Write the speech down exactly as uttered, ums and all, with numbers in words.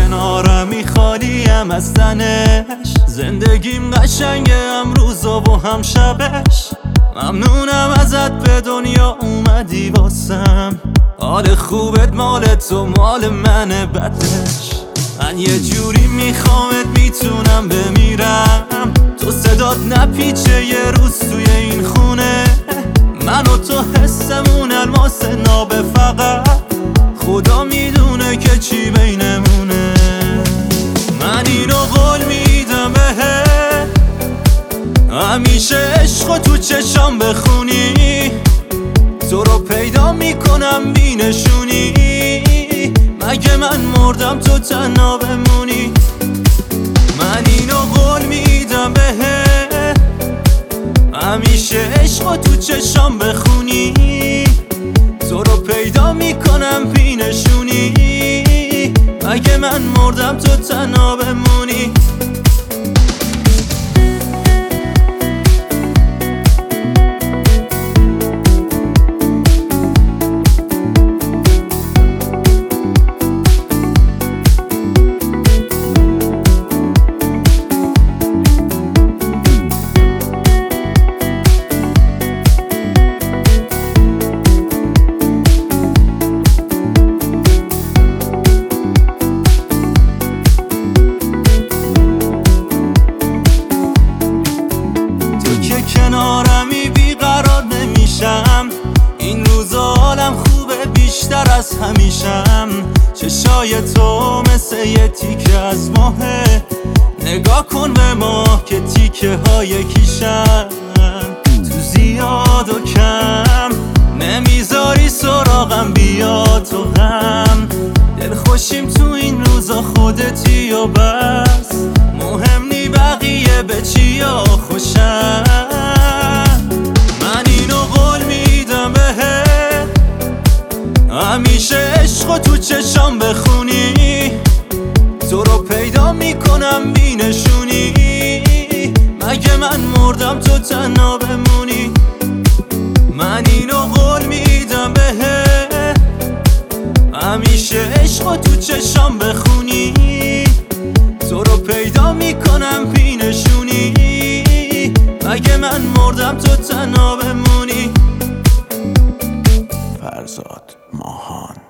کنارمی خالیم از تنش. زندگیم قشنگه امروزا و هم شبش. ممنونم ازت به دنیا اومدی واسم. حال خوبت مال تو مال منه بدش. من یه جوری میخوامت میتونم بمیرم. تو صدات نپیچه یه روز توی این خونه. من و تو حسمون الماس نابه فقط. خدا میدونه که چی بینمونه. من اینو قول میدم بهت همیشه عشقو تو چشام بخونی. تو رو پیدا میکنم بینشونی. مگه من مردم تو تنها بمونی. من اینو قول میدم بهت همیشه عشقو تو چشام بخونی. تو رو پیدا میکنم بینشونی. مگه من مردم تو تنها بمونی. کنارمی بیقرار نمیشم. این روزا حالم خوبه بیشتر از همیشم. چشای تو مثل یه تیکه از ماهه. نگاه کن به ما که تیکه های کیشن. تو زیاد و کم نمیذاری سراغم بیاد تو غم. دل خوشیم تو این روزا خودتی و بس. مهم نی بقیه به چیا خوشم. همیشه عشقو تو چشام بخونی. تو رو پیدا میکنم بینشونی. مگه من مردم تو تنها بمونی. من اینو قول میدم بهت همیشه عشقو تو چشام بخونی. تو رو پیدا میکنم بینشونی. مگه من مردم تو تنها بمونی. فرزاد ماهان.